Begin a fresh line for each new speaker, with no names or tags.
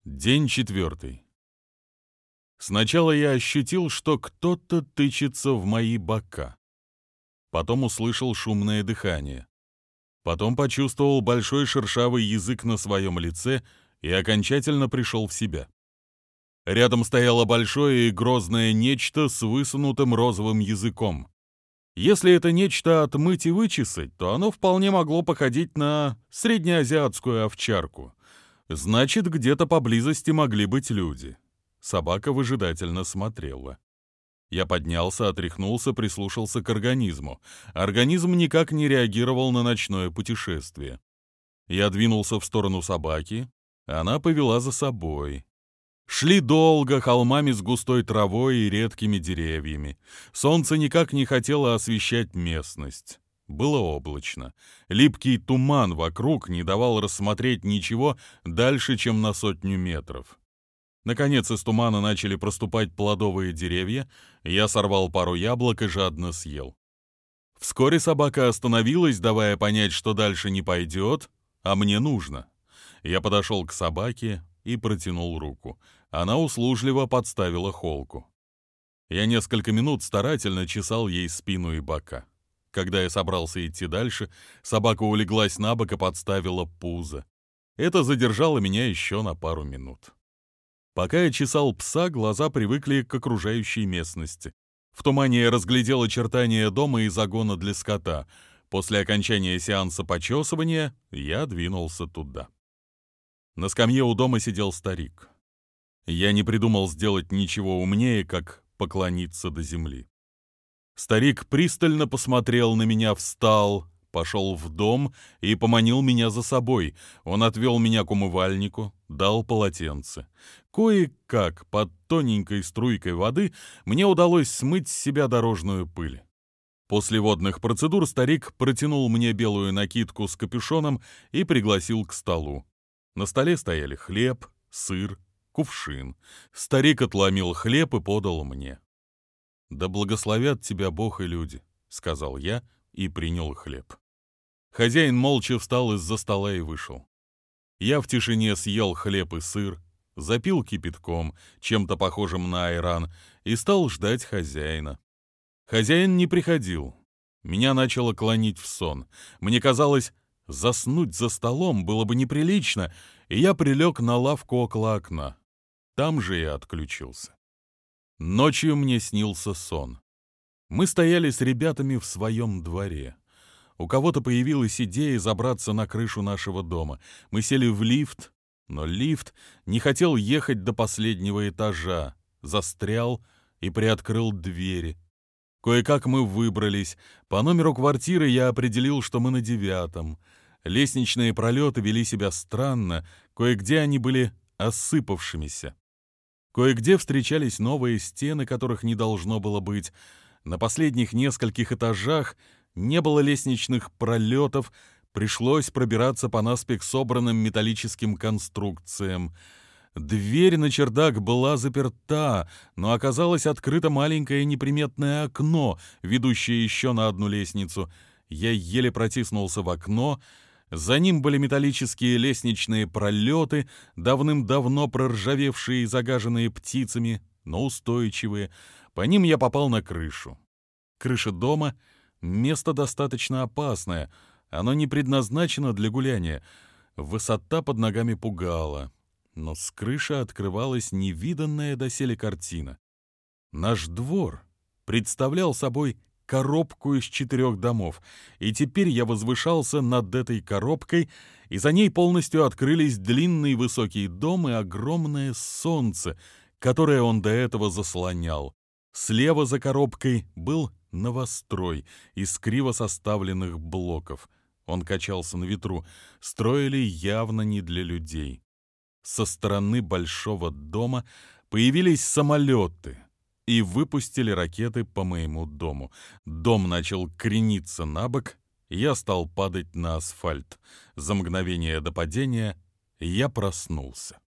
День 4. Сначала я ощутил, что кто-то тычется в мои бока. Потом услышал шумное дыхание. Потом почувствовал большой шершавый язык на своем лице и окончательно пришел в себя. Рядом стояло большое и грозное нечто с высунутым розовым языком. Если это нечто отмыть и вычесать, то оно вполне могло походить на среднеазиатскую овчарку. Значит, где-то поблизости могли быть люди. Собака выжидательно смотрела. Я поднялся, отряхнулся, прислушался к организму. Организм никак не реагировал на ночное путешествие. Я двинулся в сторону собаки, она повела за собой. Шли долго, холмами с густой травой и редкими деревьями. Солнце никак не хотело освещать местность. Было облачно. Липкий туман вокруг не давал рассмотреть ничего дальше, чем на 100 метров. Наконец из тумана начали проступать плодовые деревья. Я сорвал пару яблок и жадно съел. Вскоре собака остановилась, давая понять, что дальше не пойдет, а мне нужно. Я подошел к собаке и протянул руку. Она услужливо подставила холку. Я несколько минут старательно чесал ей спину и бока. Когда я собрался идти дальше, собака улеглась на бок и подставила пузо. Это задержало меня еще на пару минут. Пока я чесал пса, глаза привыкли к окружающей местности. В тумане я разглядел очертания дома и загона для скота. После окончания сеанса почесывания я двинулся туда. На скамье у дома сидел старик. Я не придумал сделать ничего умнее, как поклониться до земли. Старик пристально посмотрел на меня, встал, пошел в дом и поманил меня за собой. Он отвел меня к умывальнику, дал полотенце. Кое-как под тоненькой струйкой воды мне удалось смыть с себя дорожную пыль. После водных процедур старик протянул мне белую накидку с капюшоном и пригласил к столу. На столе стояли хлеб, сыр, кувшин. Старик отломил хлеб и подал мне. «Да благословят тебя Бог и люди», — сказал я и принял хлеб. Хозяин молча встал из-за стола и вышел. Я в тишине съел хлеб и сыр, запил кипятком, чем-то похожим на айран, и стал ждать хозяина. Хозяин не приходил. Меня начало клонить в сон. Мне казалось, заснуть за столом было бы неприлично, и я прилег на лавку около окна. Там же я отключился. Ночью мне снился сон. Мы стояли с ребятами в своем дворе. У кого-то появилась идея забраться на крышу нашего дома. Мы сели в лифт, но лифт не хотел ехать до последнего этажа, застрял и приоткрыл двери. Кое-как мы выбрались. По номеру квартиры я определил, что мы на 9. Лестничные пролеты вели себя странно, кое-где они были осыпавшимися. Кое-где встречались новые стены, которых не должно было быть. На последних нескольких этажах не было лестничных пролетов, пришлось пробираться по наспех собранным металлическим конструкциям. Дверь на чердак была заперта, но оказалось открыто маленькое неприметное окно, ведущее еще на одну лестницу. Я еле протиснулся в окно. За ним были металлические лестничные пролеты, давным-давно проржавевшие и загаженные птицами, но устойчивые. По ним я попал на крышу. Крыша дома — место достаточно опасное, оно не предназначено для гуляния. Высота под ногами пугала, но с крыши открывалась невиданная доселе картина. Наш двор представлял собой коробку из 4 домов, и теперь я возвышался над этой коробкой, и за ней полностью открылись длинный высокий дом и огромное солнце, которое он до этого заслонял. Слева за коробкой был новострой из криво составленных блоков. Он качался на ветру. Строили явно не для людей. Со стороны большого дома появились самолеты и выпустили ракеты по моему дому. Дом начал крениться на бок, я стал падать на асфальт. За мгновение до падения я проснулся.